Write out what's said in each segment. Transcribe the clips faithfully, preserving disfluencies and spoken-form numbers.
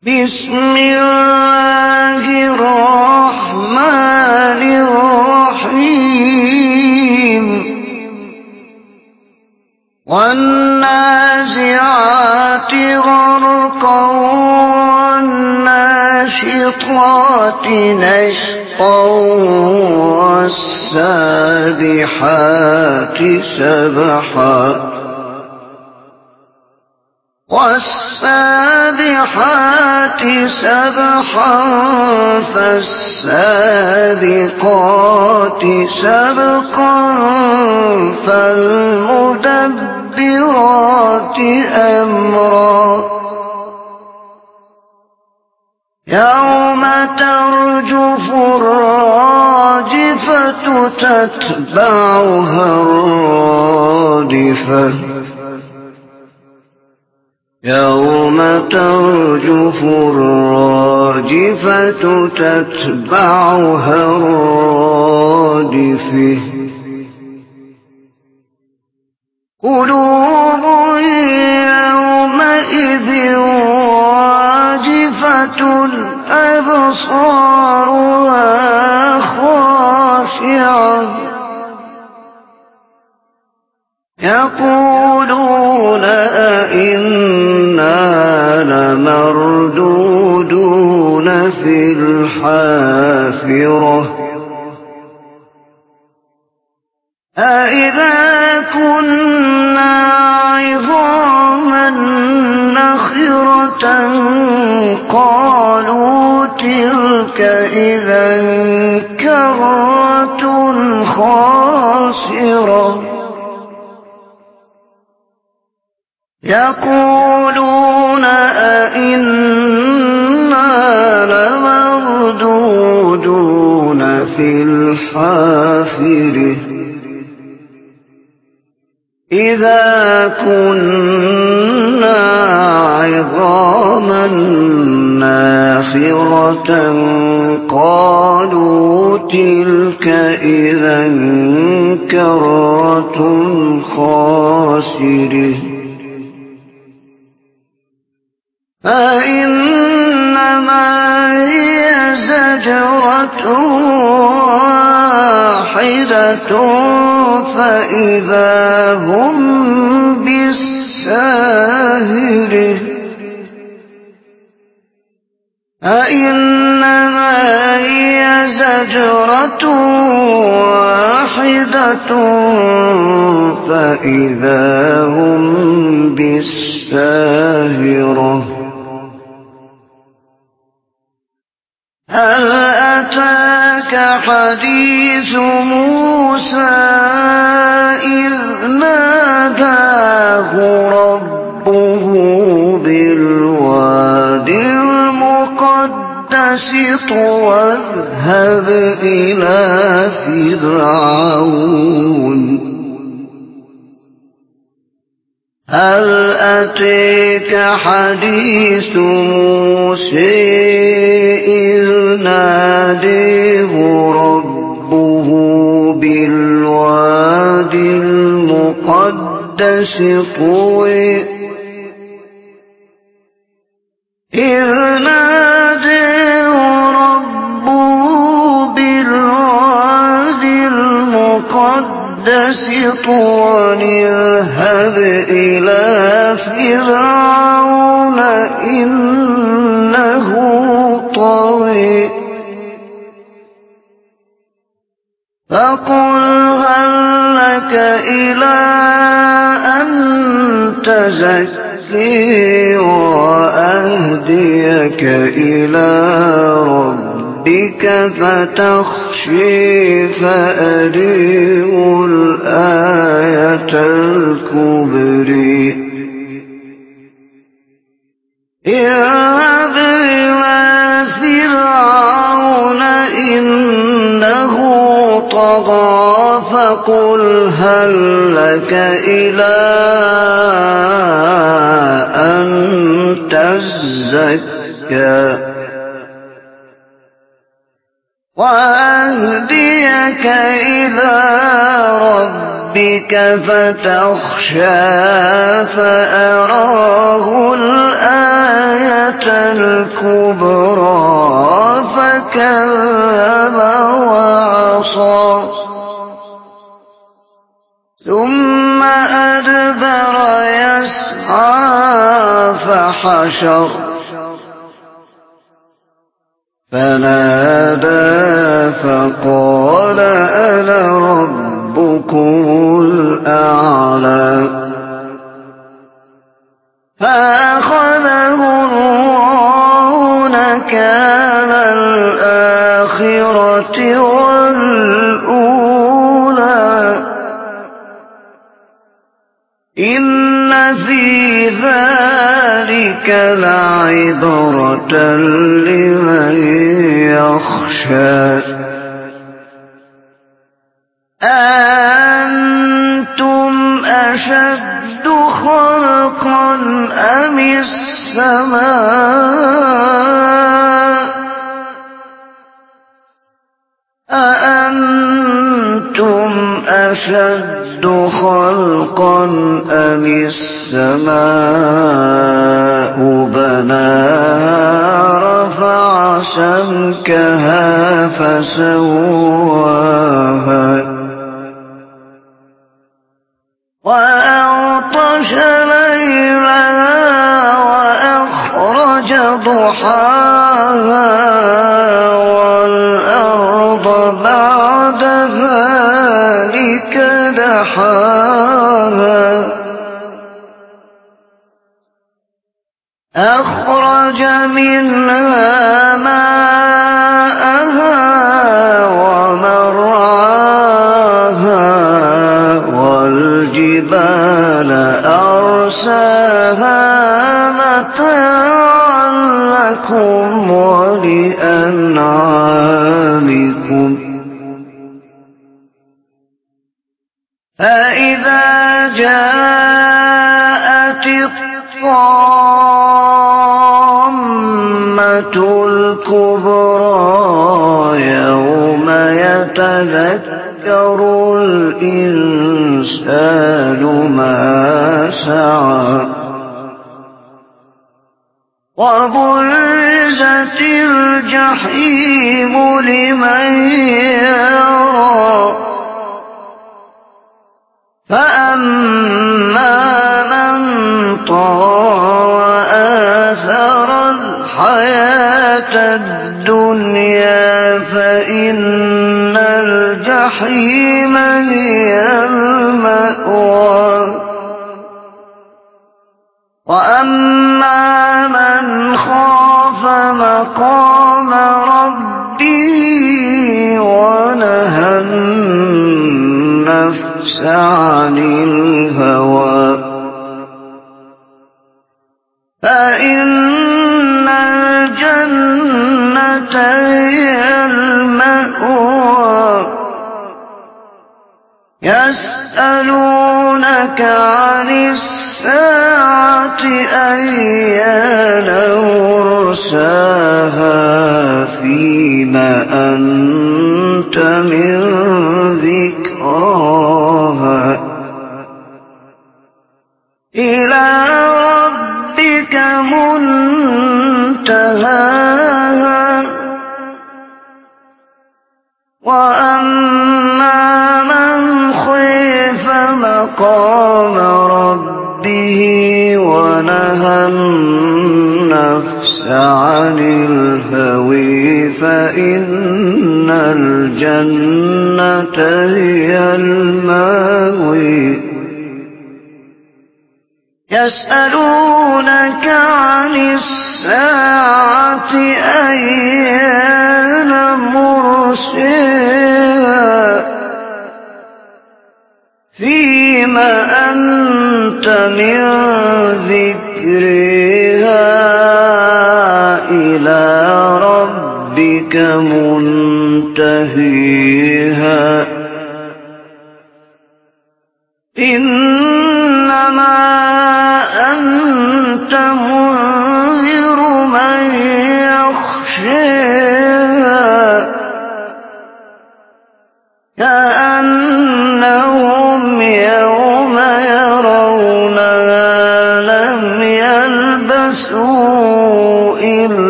بسم الله الرحمن الرحيم والنازعات غرقا والناشطات نشطا والسابحات سبحا والسابحات سبحا فالسابقات سبقا فالمدبرات أمرا يوم ترجف الراجفة تتبعها الرادفة يوم ترجف الراجفة تتبعها الرادفة قلوب يومئذ واجفة أبصارها خاشعة يقولون أئنا لمردودون في الحافرة أئذا كنا عظاما نخرة قالوا تلك إذا كرة خاسرة يقولون أئنا لمردودون في الحافرة إذا كنا عظاما ناخرة قالوا تلك إذا كرة خاسرة فإنما هي زجرة واحدة فإذا هم بالساهرة فإنما هي زجرة واحدة فإذا هم بالساهرة هل أتاك حديث موسى إذ ناداه ربه بالواد المقدس طوى اذهب إلى فرعون هل أتاك حديث موسى إذ ناداه ربه بالواد المقدس طوى إذ ناداه ربه بالواد المقدس طوى اذهب إلى فرعون إنه طغى فقل هل لك إلى أن تزكي وأهديك إلى ربك فتخشي فأريه الآية الكبرى اذهب إلى فرعون إنه طغى فقل هل لك إلى أن تزكى وأهديك إلى ربك فتخشى فأراه الآية الكبرى فكذب وعصى ثم أدبر يسعى فحشر فنادى فقال أنا ربكم الأعلى فأخذه الله نكال الآخرة والأولى إن في ذلك لعبرة لمن يخشى أأنتم أشد خلقا أم السماء أأنتم أشد خلقا أم السماء بناها رفع سمكها فسواها وأغطش ليلها وأخرج ضحاها والأرض بعد ذلك دحاها أخرج منها ماءها ومرعاها والجبال أرساها متاعا لكم ولأنعامكم فإذا جاءت الطامة الكبرى يوم يتذكر الإنسان ما سعى وبرزت الجحيم لمن يرى فأما من طغى وآثر الحياة الدنيا فإن الجحيم هي المأوى وأما من خاف مقام ربه ونهى النفس عن الهوى فإن الجنة هي المأوى يسألونك عن الساعة أيان مرساها فيما أنت من ذكراها إلى ربك منتهاها وأما من خيف مقام ربه ونهى النفس عن الهوى فإن الجنة هي المأوى يسألونك عن الساعة أيان مرساها فيما أنت من ذكرها إلى ربك منتهيها إنما أنت منذر من يخشاها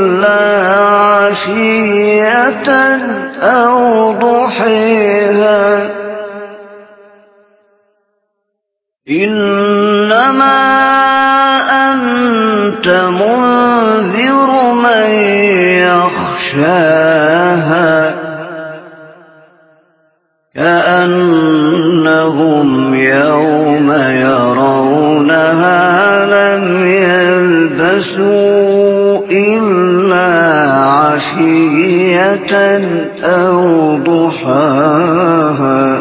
إلا عشية أو ضحيها إنما أنت منذر من يخشاها كأنهم يوم يرونها لم يلبثوا إلا عشية أو ضحاها.